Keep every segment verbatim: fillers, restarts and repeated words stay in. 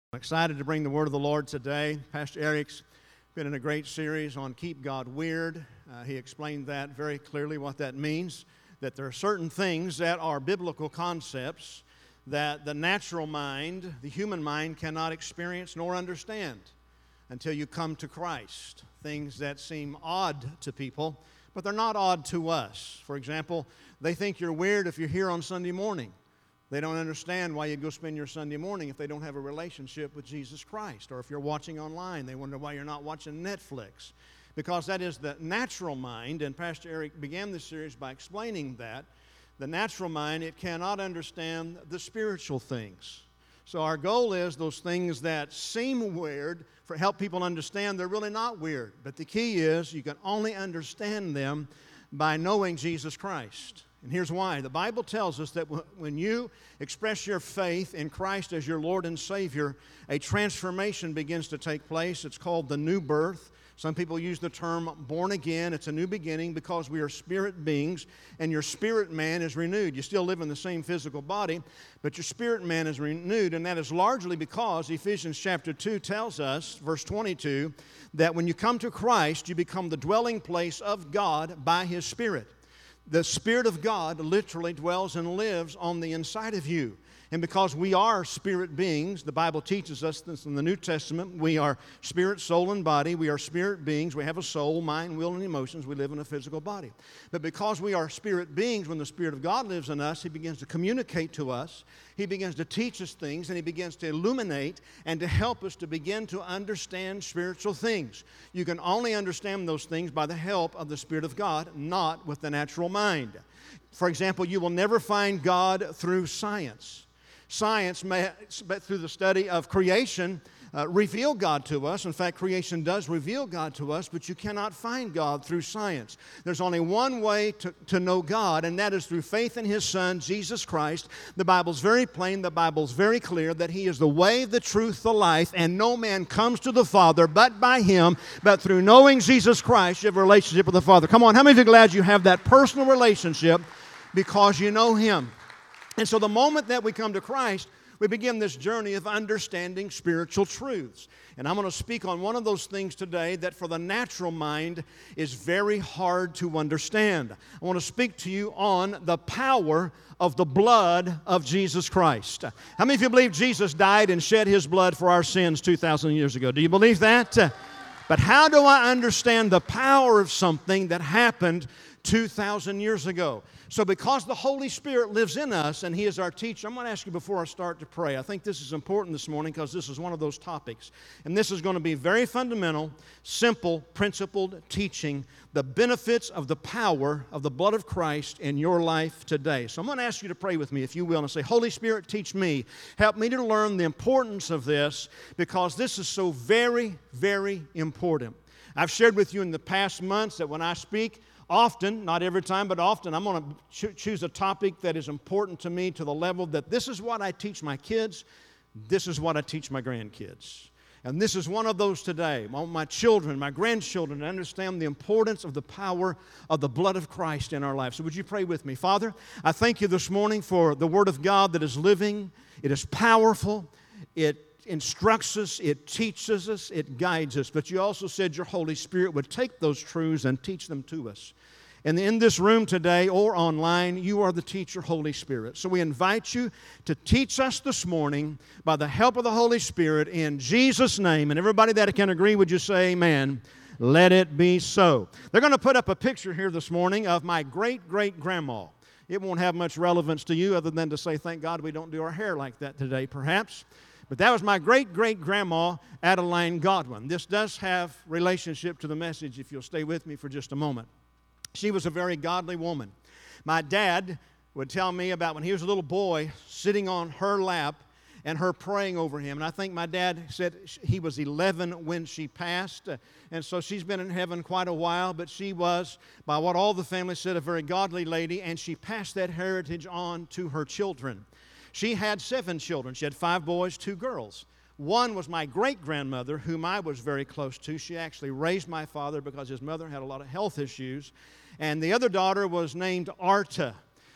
I'm excited to bring the word of the Lord today. Pastor Eric's been in a great series on Keep God Weird. Uh, he explained that very clearly, what that means, that there are certain things that are biblical concepts that the natural mind, the human mind, cannot experience nor understand until you come to Christ. Things that seem odd to people, but they're not odd to us. For example, they think you're weird if you're here on Sunday morning. They don't understand why you go spend your Sunday morning if they don't have a relationship with Jesus Christ. Or if you're watching online, they wonder why you're not watching Netflix. Because that is the natural mind, and Pastor Eric began this series by explaining that. The natural mind, it cannot understand the spiritual things. So our goal is those things that seem weird, for help people understand they're really not weird. But the key is you can only understand them by knowing Jesus Christ. And here's why. The Bible tells us that when you express your faith in Christ as your Lord and Savior, a transformation begins to take place. It's called the new birth. Some people use the term born again. It's a new beginning because we are spirit beings, and your spirit man is renewed. You still live in the same physical body, but your spirit man is renewed, and that is largely because Ephesians chapter two tells us, verse twenty-two, that when you come to Christ, you become the dwelling place of God by His Spirit. The Spirit of God literally dwells and lives on the inside of you. And because we are spirit beings, the Bible teaches us this in the New Testament, we are spirit, soul, and body. We are spirit beings. We have a soul, mind, will, and emotions. We live in a physical body. But because we are spirit beings, when the Spirit of God lives in us, He begins to communicate to us. He begins to teach us things, and He begins to illuminate and to help us to begin to understand spiritual things. You can only understand those things by the help of the Spirit of God, not with the natural mind. For example, you will never find God through science. Science, may, through the study of creation, uh, reveal God to us. In fact, creation does reveal God to us, but you cannot find God through science. There's only one way to, to know God, and that is through faith in His Son, Jesus Christ. The Bible's very plain, the Bible's very clear that He is the way, the truth, the life, and no man comes to the Father but by Him. But through knowing Jesus Christ, you have a relationship with the Father. Come on, how many of you are glad you have that personal relationship because you know Him? And so the moment that we come to Christ, we begin this journey of understanding spiritual truths. And I'm going to speak on one of those things today that for the natural mind is very hard to understand. I want to speak to you on the power of the blood of Jesus Christ. How many of you believe Jesus died and shed His blood for our sins two thousand years ago? Do you believe that? But how do I understand the power of something that happened two thousand years ago? So because the Holy Spirit lives in us and He is our teacher, I'm going to ask you before I start to pray. I think this is important this morning because this is one of those topics. And this is going to be very fundamental, simple, principled teaching, the benefits of the power of the blood of Christ in your life today. So I'm going to ask you to pray with me, if you will, and say, Holy Spirit, teach me. Help me to learn the importance of this because this is so very, very important. I've shared with you in the past months that when I speak, often, not every time, but often, I'm going to cho- choose a topic that is important to me to the level that this is what I teach my kids, this is what I teach my grandkids. And this is one of those today. I want my children, my grandchildren to understand the importance of the power of the blood of Christ in our lives. So would you pray with me? Father, I thank you this morning for the Word of God that is living, it is powerful, it instructs us, it teaches us, it guides us. But you also said your Holy Spirit would take those truths and teach them to us. And in this room today or online, you are the teacher, Holy Spirit. So we invite you to teach us this morning by the help of the Holy Spirit in Jesus' name. And everybody that can agree, would you say amen? Let it be so. They're going to put up a picture here this morning of my great-great-grandma. It won't have much relevance to you other than to say, thank God we don't do our hair like that today, perhaps. But that was my great-great-grandma, Adeline Godwin. This does have relationship to the message if you'll stay with me for just a moment. She was a very godly woman. My dad would tell me about when he was a little boy sitting on her lap and her praying over him. And I think my dad said he was eleven when she passed. And so she's been in heaven quite a while, but she was, by what all the family said, a very godly lady, and she passed that heritage on to her children. She had seven children. She had five boys, two girls. One was my great-grandmother, whom I was very close to. She actually raised my father because his mother had a lot of health issues. And the other daughter was named Arta.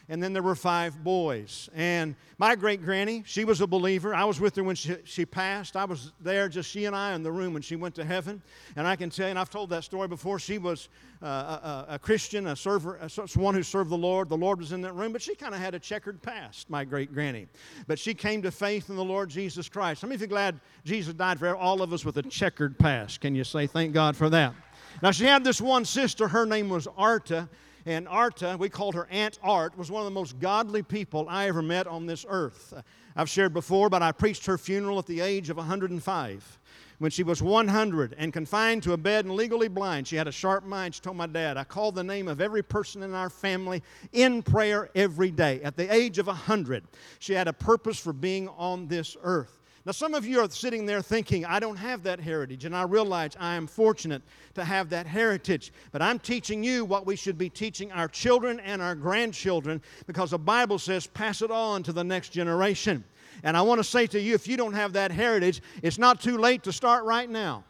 and then there were five boys. And my great-granny, she was a believer. I was with her when she, she passed. I was there, just she and I in the room when she went to heaven. And I can tell you, and I've told that story before, she was uh, a, a Christian, a server, a, one who served the Lord. The Lord was in that room, but she kind of had a checkered past, my great-granny. But she came to faith in the Lord Jesus Christ. How many of you are glad Jesus died for all of us with a checkered past? Can you say thank God for that? Now, she had this one sister. Her name was Arta. And Arta, we called her Aunt Art, was one of the most godly people I ever met on this earth. I've shared before, but I preached her funeral at the age of one hundred five. When she was one hundred and confined to a bed and legally blind, she had a sharp mind. She told my dad, I called the name of every person in our family in prayer every day. At the age of one hundred, she had a purpose for being on this earth. Now, some of you are sitting there thinking, I don't have that heritage, and I realize I am fortunate to have that heritage. But I'm teaching you what we should be teaching our children and our grandchildren, because the Bible says, pass it on to the next generation. And I want to say to you, if you don't have that heritage, it's not too late to start right now.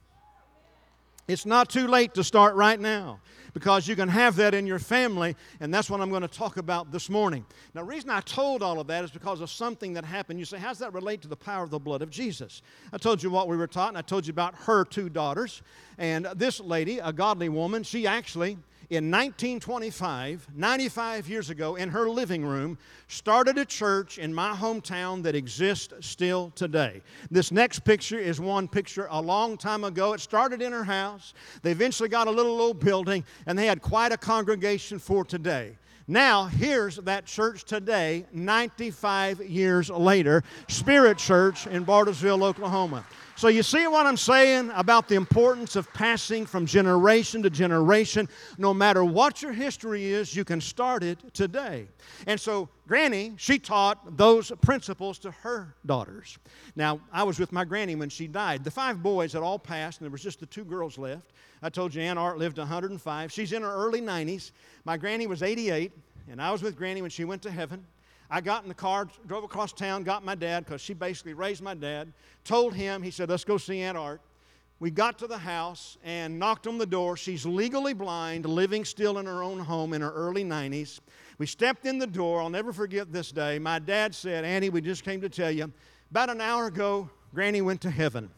It's not too late to start right now, because you can have that in your family, and that's what I'm going to talk about this morning. Now, the reason I told all of that is because of something that happened. You say, how does that relate to the power of the blood of Jesus? I told you what we were taught, and I told you about her two daughters. And this lady, a godly woman, she actually, in nineteen twenty-five, ninety-five years ago, in her living room, started a church in my hometown that exists still today. This next picture is one picture a long time ago. It started in her house. They eventually got a little old building, and they had quite a congregation for today. Now, here's that church today, ninety-five years later, Spirit Church in Bartlesville, Oklahoma. So you see what I'm saying about the importance of passing from generation to generation. No matter what your history is, you can start it today. And so Granny, she taught those principles to her daughters. Now, I was with my granny when she died. The five boys had all passed, and there was just the two girls left. I told you Aunt Art lived one hundred five. She's in her early nineties. My granny was eighty-eight, and I was with Granny when she went to heaven. I got in the car, drove across town, got my dad, because she basically raised my dad, told him, he said, let's go see Aunt Art. We got to the house and knocked on the door. She's legally blind, living still in her own home in her early nineties. We stepped in the door. I'll never forget this day. My dad said, Auntie, we just came to tell you, about an hour ago, Granny went to heaven.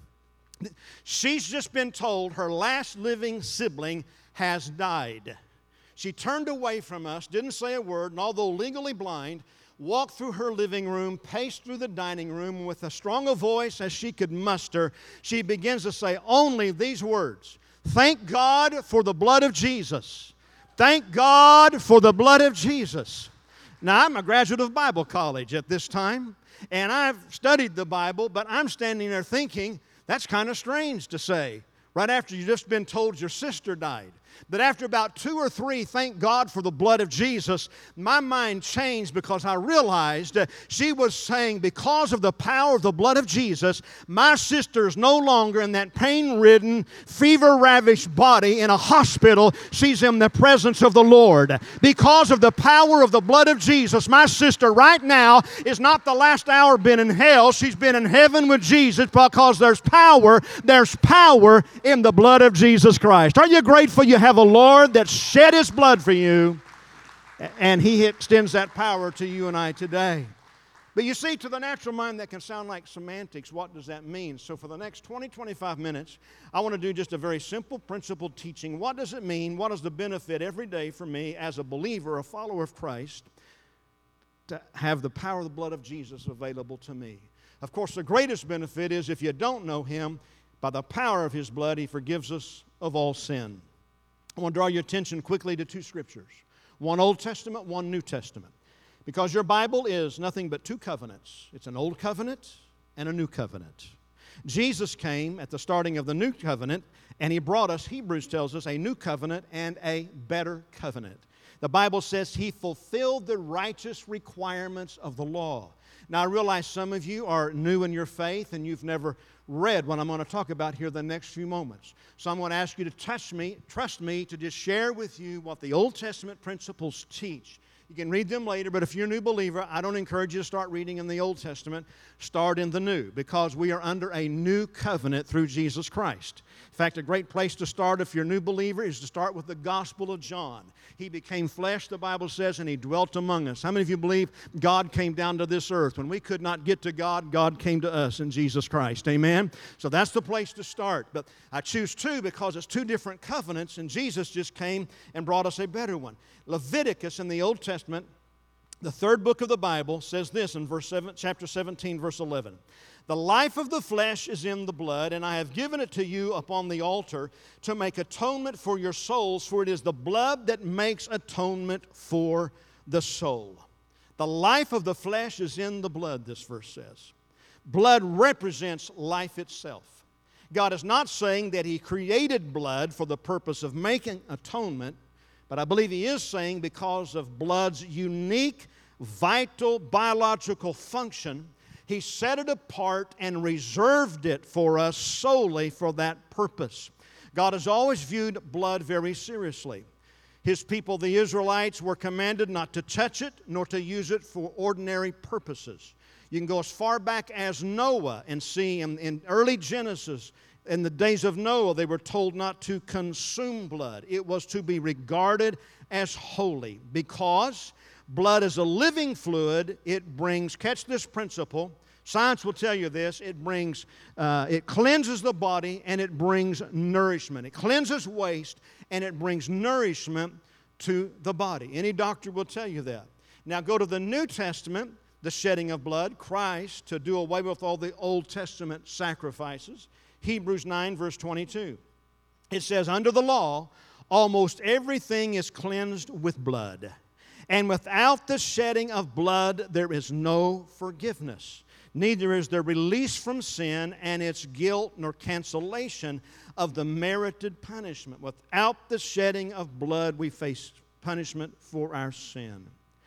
She's just been told her last living sibling has died. She turned away from us, didn't say a word, and although legally blind, walked through her living room, paced through the dining room, and with as strong a voice as she could muster, she begins to say only these words, thank God for the blood of Jesus. Thank God for the blood of Jesus. Now, I'm a graduate of Bible college at this time, and I've studied the Bible, but I'm standing there thinking, that's kind of strange to say, right after you've just been told your sister died. But after about two or three, thank God for the blood of Jesus, my mind changed, because I realized uh, she was saying, because of the power of the blood of Jesus, my sister is no longer in that pain-ridden, fever-ravished body in a hospital. She's in the presence of the Lord. Because of the power of the blood of Jesus, my sister right now is not the last hour been in hell. She's been in heaven with Jesus, because there's power, there's power in the blood of Jesus Christ. Are you grateful you have a Lord that shed His blood for you, and He extends that power to you and I today? But you see, to the natural mind, that can sound like semantics. What does that mean? So for the next twenty, twenty-five minutes, I want to do just a very simple principle teaching. What does it mean? What is the benefit every day for me as a believer, a follower of Christ, to have the power of the blood of Jesus available to me? Of course, the greatest benefit is if you don't know Him, by the power of His blood, He forgives us of all sin. I want to draw your attention quickly to two scriptures. One Old Testament, one New Testament. Because your Bible is nothing but two covenants. It's an old covenant and a new covenant. Jesus came at the starting of the new covenant, and He brought us, Hebrews tells us, a new covenant and a better covenant. The Bible says He fulfilled the righteous requirements of the law. Now, I realize some of you are new in your faith and you've never read what I'm going to talk about here the next few moments. So I'm going to ask you to touch me, trust me, to just share with you what the Old Testament principles teach. You can read them later, but if you're a new believer, I don't encourage you to start reading in the Old Testament. Start in the New, because we are under a new covenant through Jesus Christ. In fact, a great place to start if you're a new believer is to start with the Gospel of John. He became flesh, the Bible says, and He dwelt among us. How many of you believe God came down to this earth? When we could not get to God, God came to us in Jesus Christ. Amen? So that's the place to start. But I choose two because it's two different covenants, and Jesus just came and brought us a better one. Leviticus in the Old Testament, the third book of the Bible, says this in verse seven, chapter seventeen, verse eleven. The life of the flesh is in the blood, and I have given it to you upon the altar to make atonement for your souls, for it is the blood that makes atonement for the soul. The life of the flesh is in the blood, this verse says. Blood represents life itself. God is not saying that He created blood for the purpose of making atonement, but I believe He is saying because of blood's unique, vital, biological function, He set it apart and reserved it for us solely for that purpose. God has always viewed blood very seriously. His people, the Israelites, were commanded not to touch it nor to use it for ordinary purposes. You can go as far back as Noah and see in, in early Genesis, in the days of Noah, they were told not to consume blood. It was to be regarded as holy because blood is a living fluid. It brings, catch this principle, science will tell you this, it brings, uh, it cleanses the body and it brings nourishment. It cleanses waste and it brings nourishment to the body. Any doctor will tell you that. Now go to the New Testament, the shedding of blood, Christ, to do away with all the Old Testament sacrifices. Hebrews nine, verse twenty-two. It says, under the law, almost everything is cleansed with blood. And without the shedding of blood, there is no forgiveness. Neither is there release from sin and its guilt nor cancellation of the merited punishment. Without the shedding of blood, we face punishment for our sin.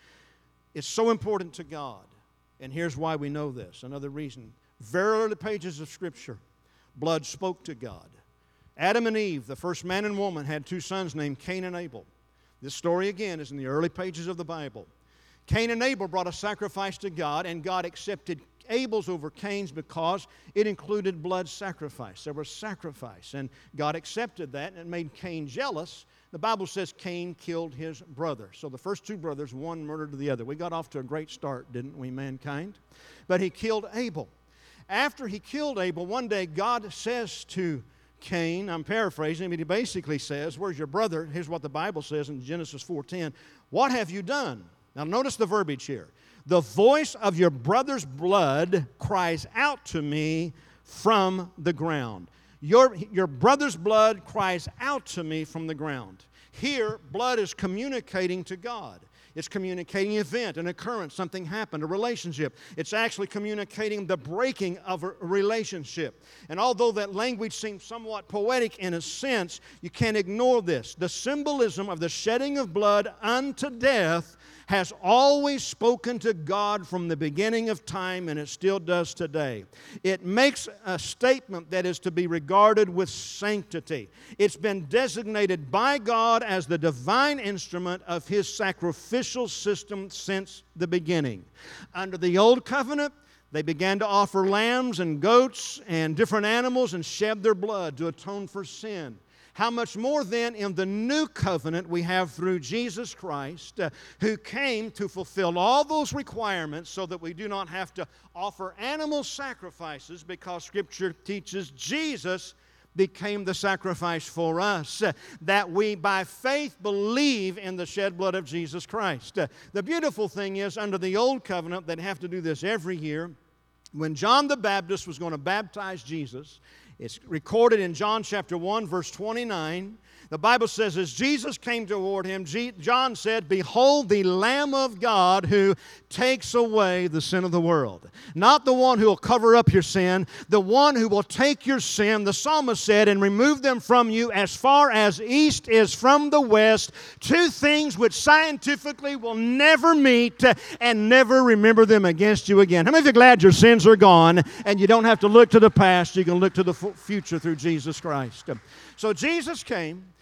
It's so important to God. And here's why we know this. Another reason. Very early pages of Scripture, blood spoke to God. Adam and Eve, the first man and woman, had two sons named Cain and Abel. This story, again, is in the early pages of the Bible. Cain and Abel brought a sacrifice to God, and God accepted Abel's over Cain's because it included blood sacrifice. There was sacrifice, and God accepted that, and it made Cain jealous. The Bible says Cain killed his brother. So the first two brothers, one murdered the other. We got off to a great start, didn't we, mankind? But he killed Abel. After he killed Abel, one day God says to Cain, I'm paraphrasing, but he basically says, where's your brother? Here's what the Bible says in Genesis four ten. What have you done? Now notice the verbiage here. The voice of your brother's blood cries out to me from the ground. Your, your brother's blood cries out to me from the ground. Here, blood is communicating to God. It's communicating an event, an occurrence, something happened, a relationship. It's actually communicating the breaking of a relationship. And although that language seems somewhat poetic in a sense, you can't ignore this. The symbolism of the shedding of blood unto death has always spoken to God from the beginning of time, and it still does today. It makes a statement that is to be regarded with sanctity. It's been designated by God as the divine instrument of His sacrificial system since the beginning. Under the Old Covenant, they began to offer lambs and goats and different animals and shed their blood to atone for sin. How much more then in the new covenant we have through Jesus Christ, uh, who came to fulfill all those requirements so that we do not have to offer animal sacrifices, because Scripture teaches Jesus became the sacrifice for us, uh, that we by faith believe in the shed blood of Jesus Christ. Uh, the beautiful thing is, under the old covenant, they'd have to do this every year. When John the Baptist was going to baptize Jesus, it's recorded in John chapter one, verse twenty-nine. The Bible says, as Jesus came toward him, John said, behold the Lamb of God who takes away the sin of the world. Not the one who will cover up your sin, the one who will take your sin, the psalmist said, and remove them from you as far as east is from the west, two things which scientifically will never meet and never remember them against you again. How many of you are glad your sins are gone and you don't have to look to the past, you can look to the future through Jesus Christ? So Jesus came.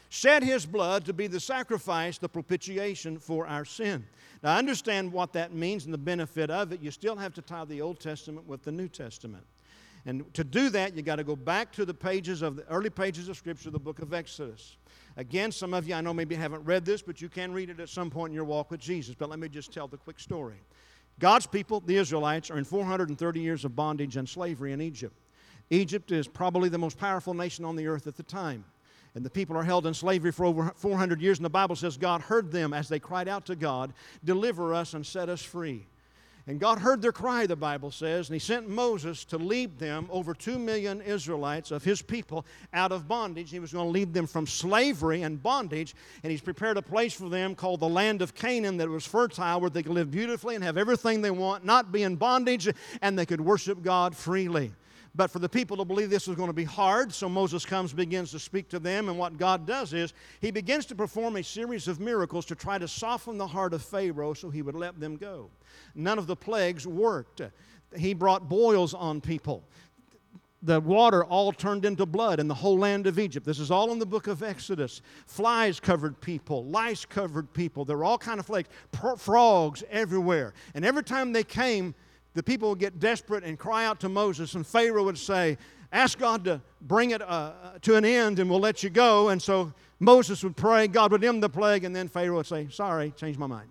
shed His blood to be the sacrifice, the propitiation for our sin. Now, understand what that means and the benefit of it. You still have to tie the Old Testament with the New Testament. And to do that, you got to go back to the pages of the early pages of Scripture, the book of Exodus. Again, some of you, I know maybe haven't read this, but you can read it at some point in your walk with Jesus. But let me just tell the quick story. God's people, the Israelites, are in four hundred thirty years of bondage and slavery in Egypt. Egypt is probably the most powerful nation on the earth at the time. And the people are held in slavery for over four hundred years, and the Bible says God heard them as they cried out to God, "Deliver us and set us free." And God heard their cry, the Bible says, and He sent Moses to lead them, over two million Israelites of His people, out of bondage. He was going to lead them from slavery and bondage, and He's prepared a place for them called the land of Canaan that was fertile, where they could live beautifully and have everything they want, not be in bondage, and they could worship God freely. But for the people to believe this was going to be hard, so Moses comes, begins to speak to them, and what God does is He begins to perform a series of miracles to try to soften the heart of Pharaoh so he would let them go. None of the plagues worked. He brought boils on people. The water all turned into blood in the whole land of Egypt. This is all in the book of Exodus. Flies covered people. Lice covered people. There were all kinds of plagues. Frogs everywhere. And every time they came, the people would get desperate and cry out to Moses, and Pharaoh would say, "Ask God to bring it uh, to an end and we'll let you go." And so Moses would pray, God would end the plague, and then Pharaoh would say, "Sorry, changed my mind."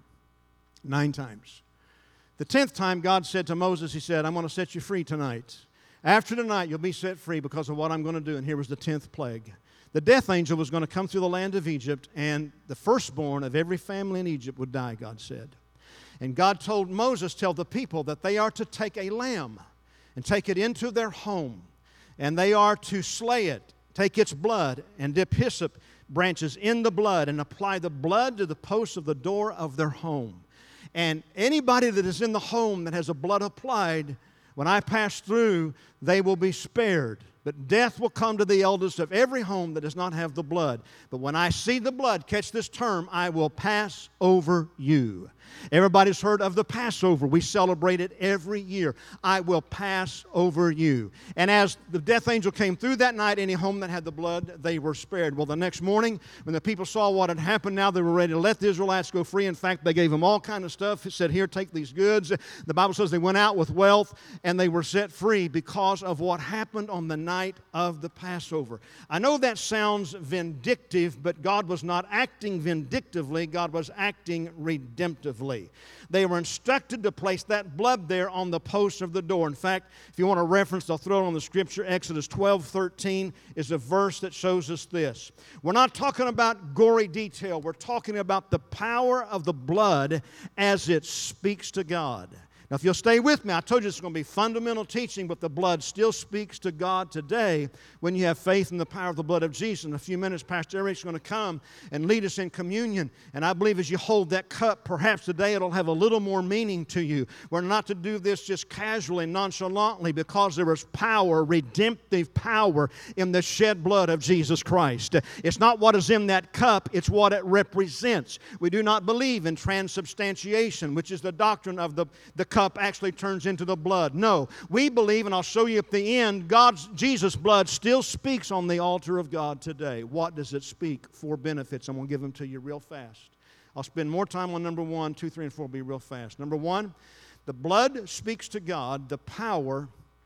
Nine times. The tenth time God said to Moses, He said, "I'm going to set you free tonight. After tonight you'll be set free because of what I'm going to do." And here was the tenth plague. The death angel was going to come through the land of Egypt, and the firstborn of every family in Egypt would die, God said. And God told Moses, tell the people that they are to take a lamb and take it into their home. And they are to slay it, take its blood, and dip hyssop branches in the blood, and apply the blood to the posts of the door of their home. And anybody that is in the home that has a blood applied, when I pass through, they will be spared. But death will come to the eldest of every home that does not have the blood. But when I see the blood, catch this term, I will pass over you. Everybody's heard of the Passover. We celebrate it every year. I will pass over you. And as the death angel came through that night, any home that had the blood, they were spared. Well, the next morning, when the people saw what had happened, now they were ready to let the Israelites go free. In fact, they gave them all kind of stuff. It said, "Here, take these goods." The Bible says they went out with wealth, and they were set free because of what happened on the night of the Passover. I know that sounds vindictive, but God was not acting vindictively. God was acting redemptively. They were instructed to place that blood there on the posts of the door. In fact, if you want a reference, I'll throw it on the Scripture. Exodus twelve thirteen is a verse that shows us this. We're not talking about gory detail. We're talking about the power of the blood as it speaks to God. Now, if you'll stay with me, I told you it's going to be fundamental teaching, but the blood still speaks to God today when you have faith in the power of the blood of Jesus. In a few minutes, Pastor Eric's going to come and lead us in communion. And I believe as you hold that cup, perhaps today it'll have a little more meaning to you. We're not to do this just casually, nonchalantly, because there is power, redemptive power in the shed blood of Jesus Christ. It's not what is in that cup, it's what it represents. We do not believe in transubstantiation, which is the doctrine of the, the cup actually turns into the blood. No, we believe, and I'll show you at the end, God's Jesus' blood still speaks on the altar of God today. What does it speak? Four benefits. I'm going to give them to you real fast. I'll spend more time on number one, two, three, and four will be real fast. Number one, the blood speaks to God the power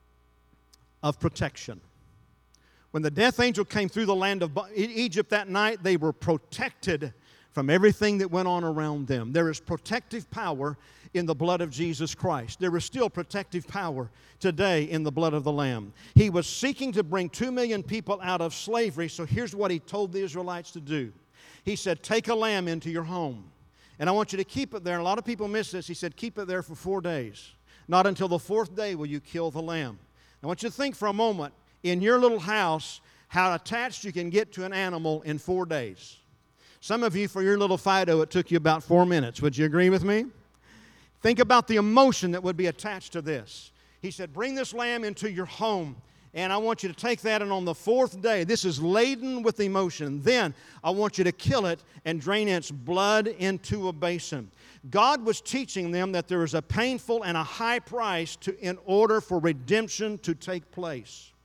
of protection. When the death angel came through the land of Egypt that night, they were protected from everything that went on around them. There is protective power in the blood of Jesus Christ. There is still protective power today in the blood of the Lamb. He was seeking to bring two million people out of slavery, so here's what He told the Israelites to do. He said, take a lamb into your home, and I want you to keep it there. And a lot of people miss this. He said, keep it there for four days. Not until the fourth day will you kill the lamb. I want you to think for a moment, in your little house, how attached you can get to an animal in four days. Some of you, for your little Fido, it took you about four minutes. Would you agree with me? Think about the emotion that would be attached to this. He said, bring this lamb into your home, and I want you to take that, and on the fourth day, this is laden with emotion. Then I want you to kill it and drain its blood into a basin. God was teaching them that there is a painful and a high price to, in order for redemption to take place.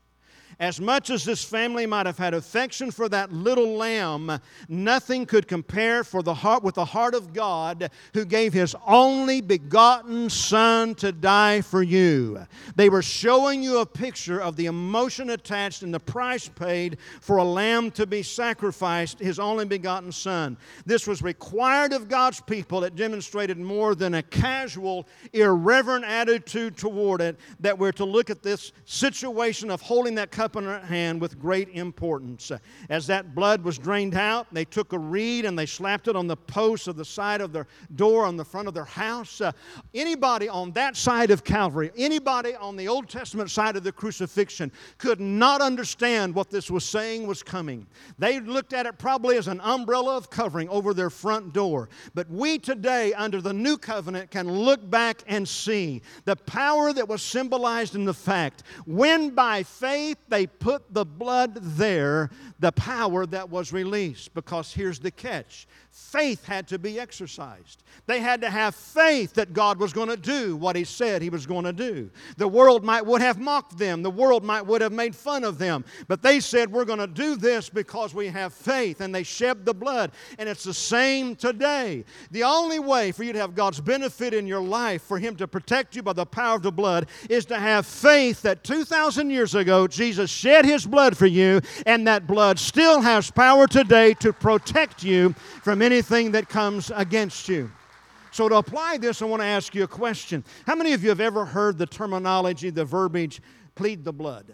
As much as this family might have had affection for that little lamb, nothing could compare for the heart with the heart of God, who gave His only begotten Son to die for you. They were showing you a picture of the emotion attached and the price paid for a lamb to be sacrificed, His only begotten Son. This was required of God's people. It demonstrated more than a casual, irreverent attitude toward it, that we're to look at this situation of holding that cup in our hand with great importance. As that blood was drained out, they took a reed and they slapped it on the posts of the side of their door on the front of their house. Uh, anybody on that side of Calvary, anybody on the Old Testament side of the crucifixion, could not understand what this was saying was coming. They looked at it probably as an umbrella of covering over their front door. But we today, under the new covenant, can look back and see the power that was symbolized in the fact when by faith they put the blood there, the power that was released. Because here's the catch. Faith had to be exercised. They had to have faith that God was going to do what He said He was going to do. The world might would have mocked them. The world might would have made fun of them. But they said, we're going to do this because we have faith. And they shed the blood. And it's the same today. The only way for you to have God's benefit in your life, for Him to protect you by the power of the blood, is to have faith that two thousand years ago Jesus shed His blood for you, and that blood still has power today to protect you from anything that comes against you. So to apply this, I want to ask you a question. How many of you have ever heard the terminology, the verbiage, plead the blood?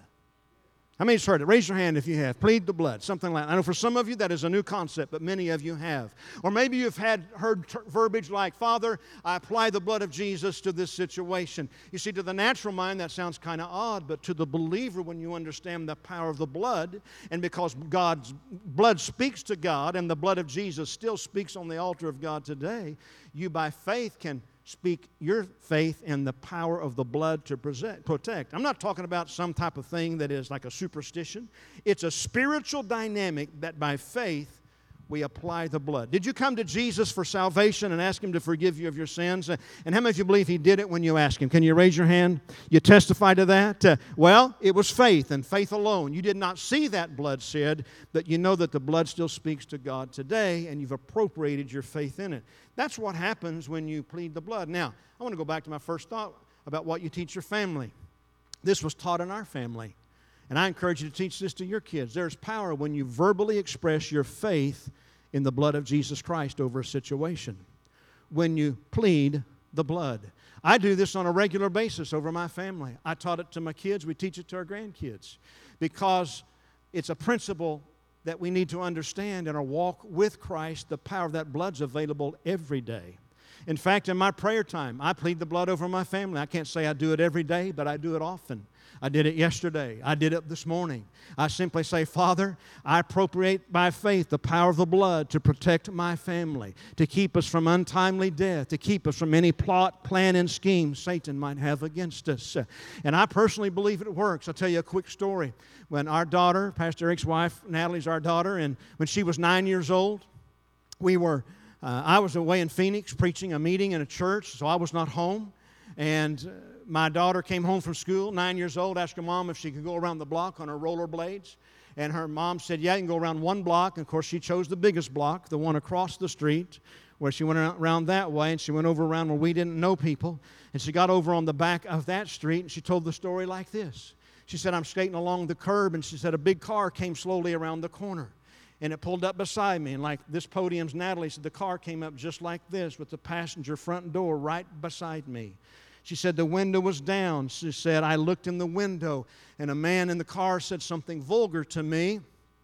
How many have heard it? Raise your hand if you have. Plead the blood, something like that. I know for some of you that is a new concept, but many of you have. Or maybe you've had heard ter- verbiage like, Father, I apply the blood of Jesus to this situation. You see, to the natural mind, that sounds kind of odd, but to the believer, when you understand the power of the blood, and because God's blood speaks to God, and the blood of Jesus still speaks on the altar of God today, you by faith can speak your faith in the power of the blood to protect. I'm not talking about some type of thing that is like a superstition. It's a spiritual dynamic that by faith we apply the blood. Did you come to Jesus for salvation and ask Him to forgive you of your sins? And how many of you believe He did it when you asked Him? Can you raise your hand? You testify to that? Uh, well, it was faith and faith alone. You did not see that blood shed, but you know that the blood still speaks to God today, and you've appropriated your faith in it. That's what happens when you plead the blood. Now, I want to go back to my first thought about what you teach your family. This was taught in our family, and I encourage you to teach this to your kids. There's power when you verbally express your faith in the blood of Jesus Christ over a situation. When you plead the blood. I do this on a regular basis over my family. I taught it to my kids. We teach it to our grandkids. Because it's a principle that we need to understand in our walk with Christ. The power of that blood's available every day. In fact, in my prayer time, I plead the blood over my family. I can't say I do it every day, but I do it often. I did it yesterday. I did it this morning. I simply say, Father, I appropriate by faith the power of the blood to protect my family, to keep us from untimely death, to keep us from any plot, plan, and scheme Satan might have against us. And I personally believe it works. I'll tell you a quick story. When our daughter, Pastor Eric's wife, Natalie's our daughter, and when she was nine years old, we were, uh, I was away in Phoenix preaching a meeting in a church, so I was not home. And uh, my daughter came home from school, nine years old, asked her mom if she could go around the block on her rollerblades. And her mom said, yeah, you can go around one block. And, of course, she chose the biggest block, the one across the street, where she went around that way. And she went over around where we didn't know people. And she got over on the back of that street, and she told the story like this. She said, I'm skating along the curb, and she said a big car came slowly around the corner. And it pulled up beside me. And like this podium's Natalie said, the car came up just like this with the passenger front door right beside me. She said the window was down. She said, I looked in the window, and a man in the car said something vulgar to me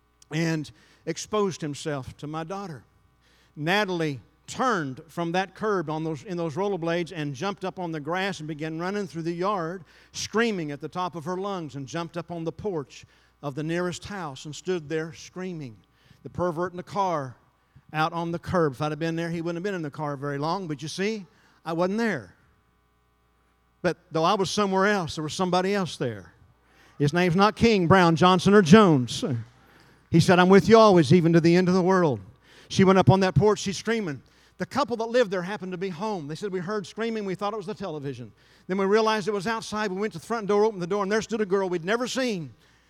and exposed himself to my daughter. Natalie turned from that curb on those, in those rollerblades and jumped up on the grass and began running through the yard, screaming at the top of her lungs, and jumped up on the porch of the nearest house and stood there screaming. The pervert in the car out on the curb. If I'd have been there, he wouldn't have been in the car very long. But you see, I wasn't there. But though I was somewhere else, there was somebody else there. His name's not King, Brown, Johnson, or Jones. He said, I'm with you always, even to the end of the world. She went up on that porch, she's screaming. The couple that lived there happened to be home. They said, we heard screaming, we thought it was the television. Then we realized it was outside. We went to the front door, opened the door, and there stood a girl we'd never seen.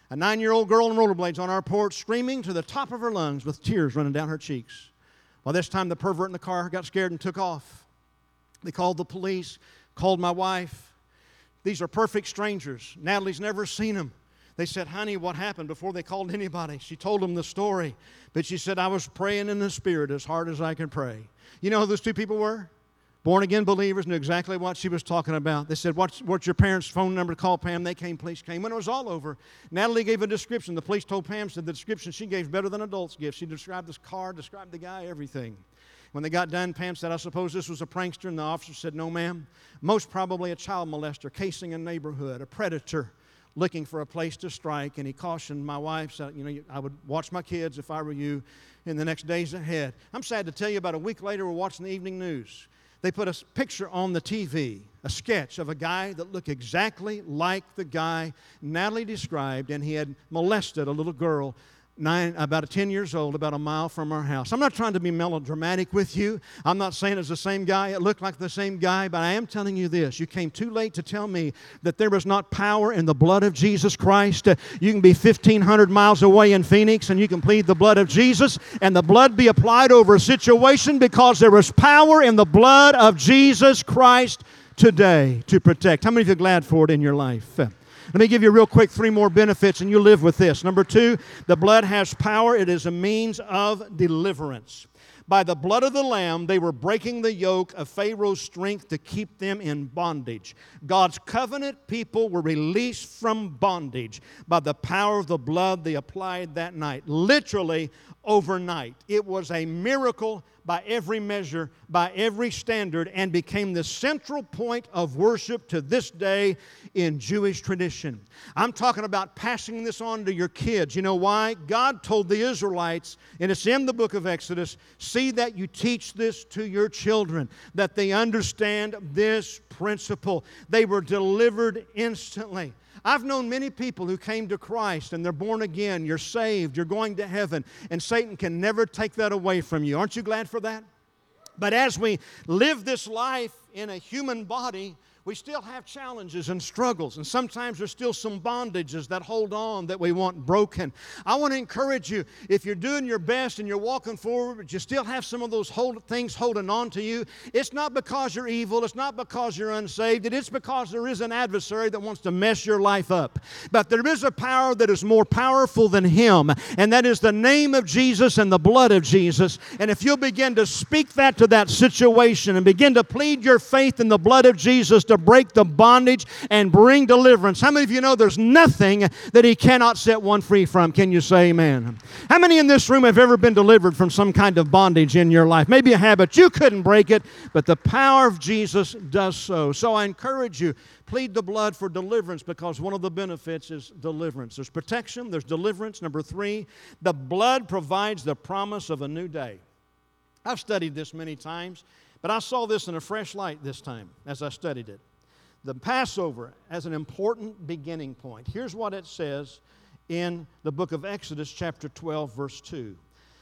A nine-year-old girl in rollerblades on our porch screaming to the top of her lungs with tears running down her cheeks. Well, this time the pervert in the car got scared and took off. They called the police, called my wife. These are perfect strangers. Natalie's never seen them. They said, honey, what happened? Before they called anybody. She told them the story. But she said, I was praying in the Spirit as hard as I could pray. You know who those two people were? Born-again believers, knew exactly what she was talking about. They said, what's, what's your parents' phone number to call Pam? They came, police came. When it was all over, Natalie gave a description. The police told Pam, said the description she gave is better than adults give. She described this car, described the guy, everything. When they got done, Pam said, I suppose this was a prankster. And the officer said, no, ma'am. Most probably a child molester casing a neighborhood, a predator looking for a place to strike. And he cautioned my wife, said, you know, I would watch my kids if I were you in the next days ahead. I'm sad to tell you, about a week later, we're watching the evening news. They put a picture on the T V, a sketch of a guy that looked exactly like the guy Natalie described, and he had molested a little girl Nine, about ten years old, about a mile from our house. I'm not trying to be melodramatic with you. I'm not saying it's the same guy. It looked like the same guy, but I am telling you this. You came too late to tell me that there is not power in the blood of Jesus Christ. Uh, you can be fifteen hundred miles away in Phoenix, and you can plead the blood of Jesus, and the blood be applied over a situation, because there is power in the blood of Jesus Christ today to protect. How many of you are glad for it in your life? Uh, Let me give you real quick three more benefits, and you live with this. Number two, the blood has power. It is a means of deliverance. By the blood of the Lamb, they were breaking the yoke of Pharaoh's strength to keep them in bondage. God's covenant people were released from bondage by the power of the blood they applied that night. Literally overnight. It was a miracle by every measure, by every standard, and became the central point of worship to this day in Jewish tradition. I'm talking about passing this on to your kids. You know why? God told the Israelites, and it's in the book of Exodus, see that you teach this to your children, that they understand this principle. They were delivered instantly. I've known many people who came to Christ and they're born again. You're saved. You're going to heaven. And Satan can never take that away from you. Aren't you glad for that? But as we live this life in a human body, we still have challenges and struggles, and sometimes there's still some bondages that hold on that we want broken. I want to encourage you, if you're doing your best and you're walking forward, but you still have some of those hold, things holding on to you, it's not because you're evil, it's not because you're unsaved, it is because there is an adversary that wants to mess your life up. But there is a power that is more powerful than him, and that is the name of Jesus and the blood of Jesus. And if you'll begin to speak that to that situation and begin to plead your faith in the blood of Jesus to break the bondage and bring deliverance. How many of you know there's nothing that He cannot set one free from? Can you say amen? How many in this room have ever been delivered from some kind of bondage in your life? Maybe a habit. You couldn't break it, but the power of Jesus does so. So I encourage you, plead the blood for deliverance, because one of the benefits is deliverance. There's protection, there's deliverance. Number three, the blood provides the promise of a new day. I've studied this many times, but I saw this in a fresh light this time as I studied it. The Passover as an important beginning point. Here's what it says in the book of Exodus chapter twelve, verse two.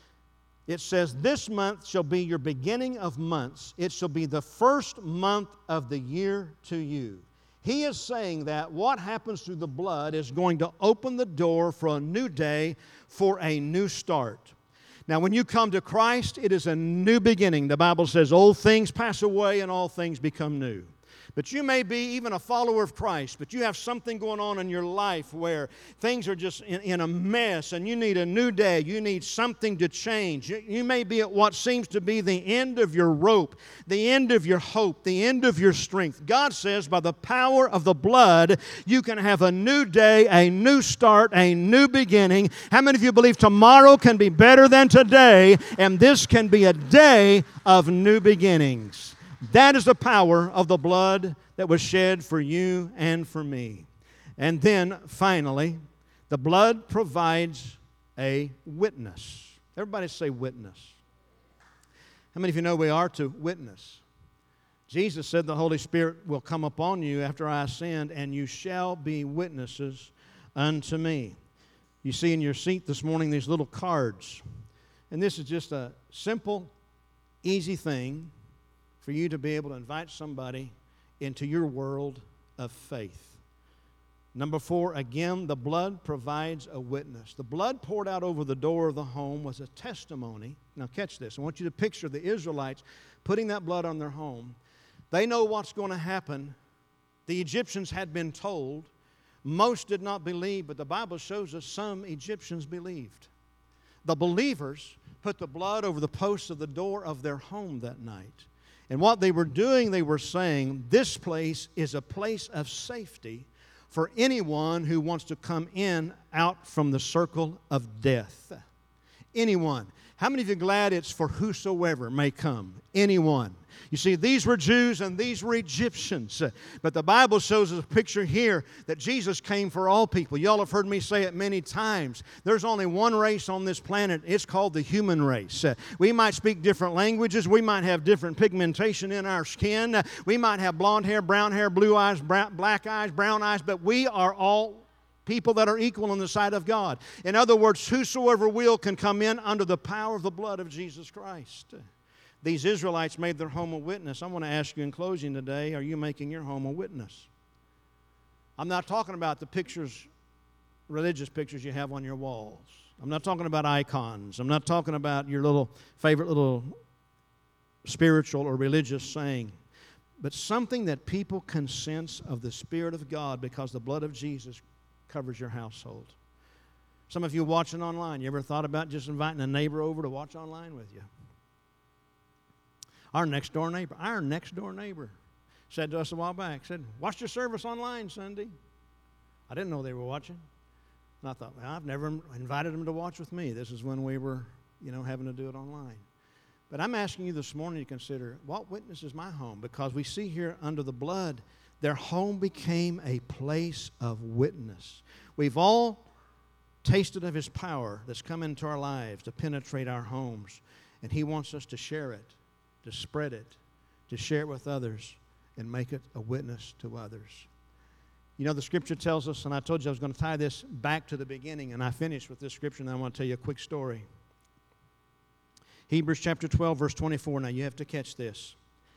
It says, this month shall be your beginning of months. It shall be the first month of the year to you. He is saying that what happens through the blood is going to open the door for a new day, for a new start. Now, when you come to Christ, it is a new beginning. The Bible says, old things pass away and all things become new. But you may be even a follower of Christ, but you have something going on in your life where things are just in, in a mess and you need a new day. You need something to change. You, you may be at what seems to be the end of your rope, the end of your hope, the end of your strength. God says by the power of the blood, you can have a new day, a new start, a new beginning. How many of you believe tomorrow can be better than today, and this can be a day of new beginnings? That is the power of the blood that was shed for you and for me. And then, finally, the blood provides a witness. Everybody say witness. How many of you know we are to witness? Jesus said the Holy Spirit will come upon you after I ascend, and you shall be witnesses unto me. You see in your seat this morning these little cards. And this is just a simple, easy thing for you to be able to invite somebody into your world of faith. Number four, again, the blood provides a witness. The blood poured out over the door of the home was a testimony. Now catch this. I want you to picture the Israelites putting that blood on their home. They know what's going to happen. The Egyptians had been told. Most did not believe, but the Bible shows us some Egyptians believed. The believers put the blood over the posts of the door of their home that night. And what they were doing, they were saying, this place is a place of safety for anyone who wants to come in out from the circle of death. Anyone. How many of you are glad it's for whosoever may come? Anyone. You see, these were Jews and these were Egyptians. But the Bible shows us a picture here that Jesus came for all people. Y'all have heard me say it many times. There's only one race on this planet. It's called the human race. We might speak different languages. We might have different pigmentation in our skin. We might have blonde hair, brown hair, blue eyes, black eyes, brown eyes. But we are all people that are equal in the sight of God. In other words, whosoever will can come in under the power of the blood of Jesus Christ. These Israelites made their home a witness. I want to ask you in closing today, are you making your home a witness? I'm not talking about the pictures, religious pictures you have on your walls. I'm not talking about icons. I'm not talking about your little favorite little spiritual or religious saying. But something that people can sense of the Spirit of God because the blood of Jesus covers your household. Some of you watching online, you ever thought about just inviting a neighbor over to watch online with you? Our next door neighbor, our next door neighbor said to us a while back, said, watch your service online Sunday. I didn't know they were watching. And I thought, well, I've never invited them to watch with me. This is when we were, you know, having to do it online. But I'm asking you this morning to consider, what witness is my home? Because we see here under the blood, their home became a place of witness. We've all tasted of His power that's come into our lives to penetrate our homes. And He wants us to share it, to spread it, to share it with others, and make it a witness to others. You know, the Scripture tells us, and I told you I was going to tie this back to the beginning, and I finished with this Scripture, and I want to tell you a quick story. Hebrews chapter twelve, verse twenty-four. Now, you have to catch this.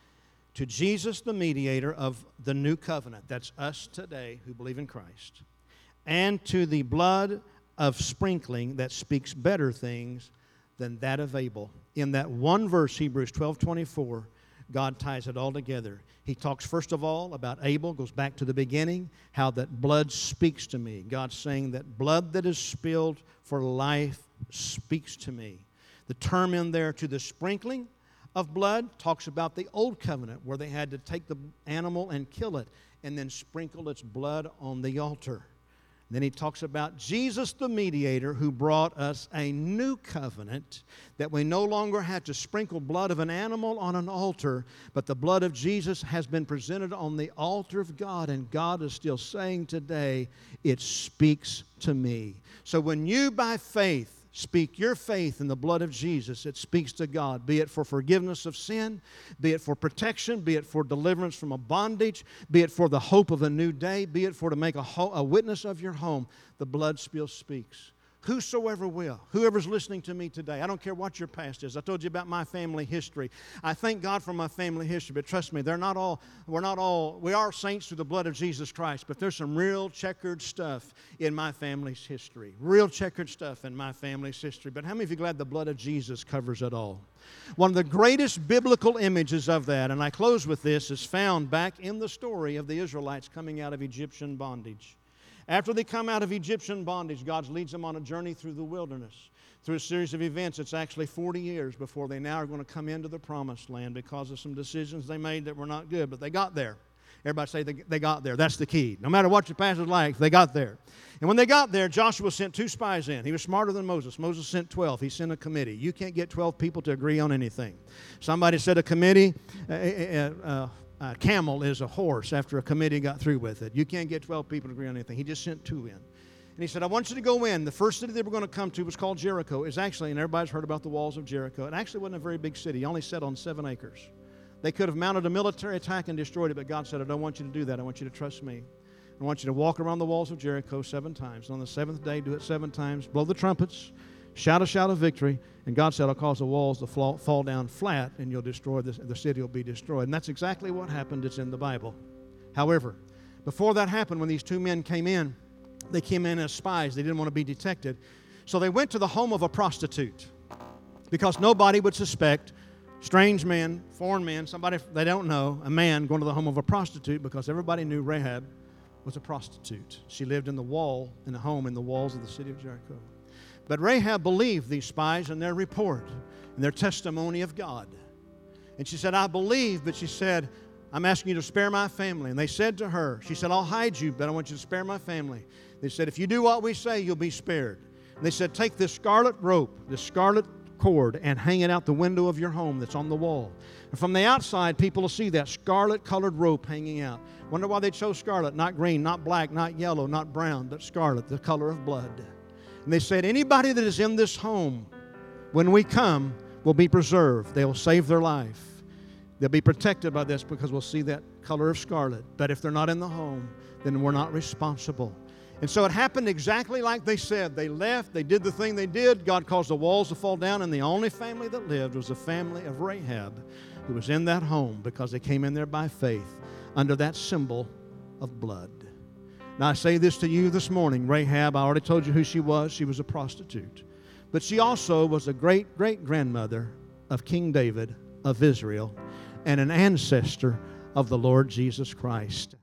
To Jesus, the mediator of the new covenant, that's us today who believe in Christ, and to the blood of sprinkling that speaks better things than that of Abel. In that one verse, Hebrews twelve twenty-four, God ties it all together. He talks first of all about Abel, goes back to the beginning, how that blood speaks to me. God's saying that blood that is spilled for life speaks to me. The term in there, to the sprinkling of blood, talks about the old covenant where they had to take the animal and kill it and then sprinkle its blood on the altar. Then he talks about Jesus the mediator who brought us a new covenant, that we no longer have to sprinkle blood of an animal on an altar, but the blood of Jesus has been presented on the altar of God, and God is still saying today, it speaks to me. So when you by faith speak your faith in the blood of Jesus, it speaks to God, be it for forgiveness of sin, be it for protection, be it for deliverance from a bondage, be it for the hope of a new day, be it for to make a, ho- a witness of your home. The blood still speaks. Whosoever will, whoever's listening to me today, I don't care what your past is. I told you about my family history. I thank God for my family history, but trust me, they're not all, we're not all, we are saints through the blood of Jesus Christ, but there's some real checkered stuff in my family's history. Real checkered stuff in my family's history. But how many of you are glad the blood of Jesus covers it all? One of the greatest biblical images of that, and I close with this, is found back in the story of the Israelites coming out of Egyptian bondage. After they come out of Egyptian bondage, God leads them on a journey through the wilderness. Through a series of events, it's actually forty years before they now are going to come into the promised land because of some decisions they made that were not good, but they got there. Everybody say they, they got there. That's the key. No matter what your past is like, they got there. And when they got there, Joshua sent two spies in. He was smarter than Moses. Moses sent twelve. He sent a committee. You can't get twelve people to agree on anything. Somebody said a committee... Uh, uh, uh, A camel is a horse after a committee got through with it. You can't get twelve people to agree on anything. He just sent two in. And he said, I want you to go in. The first city they were going to come to was called Jericho. It's actually, and everybody's heard about the walls of Jericho, it actually wasn't a very big city. It only sat on seven acres. They could have mounted a military attack and destroyed it, but God said, I don't want you to do that. I want you to trust me. I want you to walk around the walls of Jericho seven times. And on the seventh day, do it seven times. Blow the trumpets. Shout a shout of victory. And God said, I'll cause the walls to fall, fall down flat, and you'll destroy this, the city will be destroyed. And that's exactly what happened. It's in the Bible. However, Before that happened, when these two men came in, they came in as spies. They didn't want to be detected. So they went to the home of a prostitute because nobody would suspect strange men, foreign men, somebody they don't know, a man going to the home of a prostitute, because everybody knew Rahab was a prostitute. She lived in the wall, in the home in the walls of the city of Jericho. But Rahab believed these spies and their report and their testimony of God. And she said, I believe, but she said, I'm asking you to spare my family. And they said to her, she said, I'll hide you, but I want you to spare my family. They said, if you do what we say, you'll be spared. And they said, take this scarlet rope, this scarlet cord, and hang it out the window of your home that's on the wall. And from the outside, people will see that scarlet-colored rope hanging out. Wonder why they chose scarlet, not green, not black, not yellow, not brown, but scarlet, the color of blood. And they said, anybody that is in this home, when we come, will be preserved. They will save their life. They'll be protected by this because we'll see that color of scarlet. But if they're not in the home, then we're not responsible. And so it happened exactly like they said. They left. They did the thing they did. God caused the walls to fall down, and the only family that lived was the family of Rahab, who was in that home because they came in there by faith under that symbol of blood. Now, I say this to you this morning. Rahab, I already told you who she was. She was a prostitute. But she also was a great-great-grandmother of King David of Israel and an ancestor of the Lord Jesus Christ.